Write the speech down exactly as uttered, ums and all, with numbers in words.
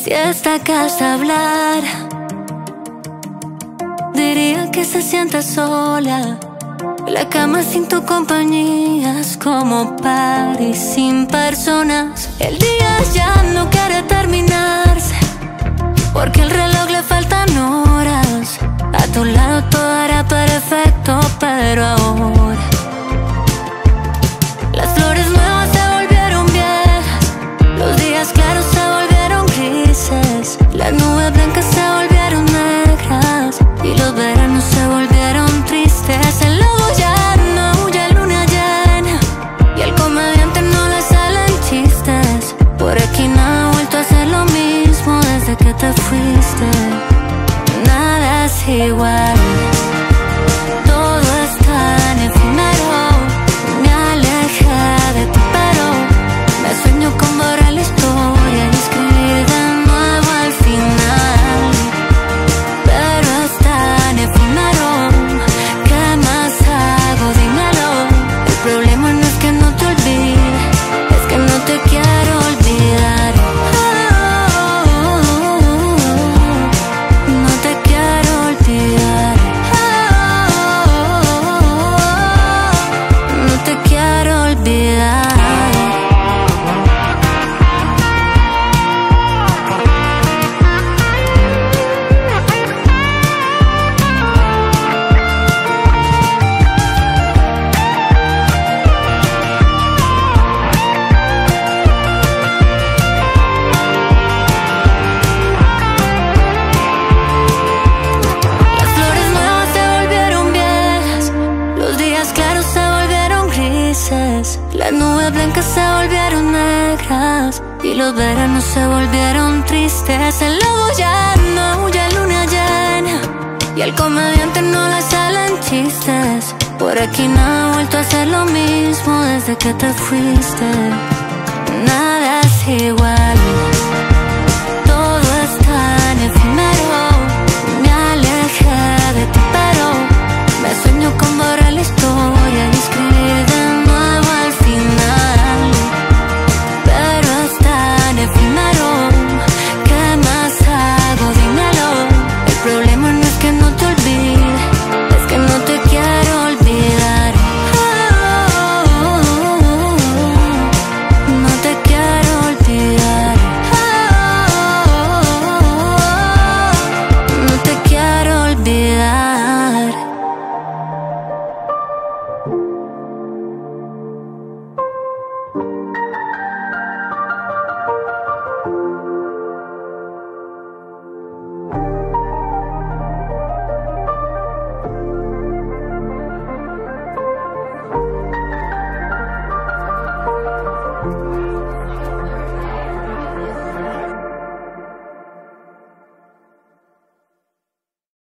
Si esta casa hablar, diría que se sienta sola. La cama sin tu compañía es como París sin personas. El día ya no quiere terminarse, porque al reloj le faltan horas. A tu lado todo era perfecto, pero ahora las flores nuevas se volvieron viejas, los días claros se volvieron grises, las nubes blancas se volvieron negras y los veranos se volvieron tristes. El lobo ya no huye luna llena y al comediante no le salen chistes. Por aquí nada ha vuelto a ser lo mismo desde que te fuiste. Nada es igual, todo es tan efímero. Me alejé de ti, pero me sueño con borrar la historia y escribir de nuevo al final. Pero es tan efímero, ¿qué más hago? Dímelo. El problema no es que no te olvide, es que no te quiero olvidar. No te quiero olvidar. No te quiero olvidar. Las flores nuevas se volvieron viejas, los días claros se volvieron grises, las nubes blancas se volvieron negras y los veranos se volvieron tristes. El lobo ya no huye luna llena y al comediante no le salen chistes. Por aquí nada ha vuelto a ser lo mismo desde que te fuiste. Nada es igual.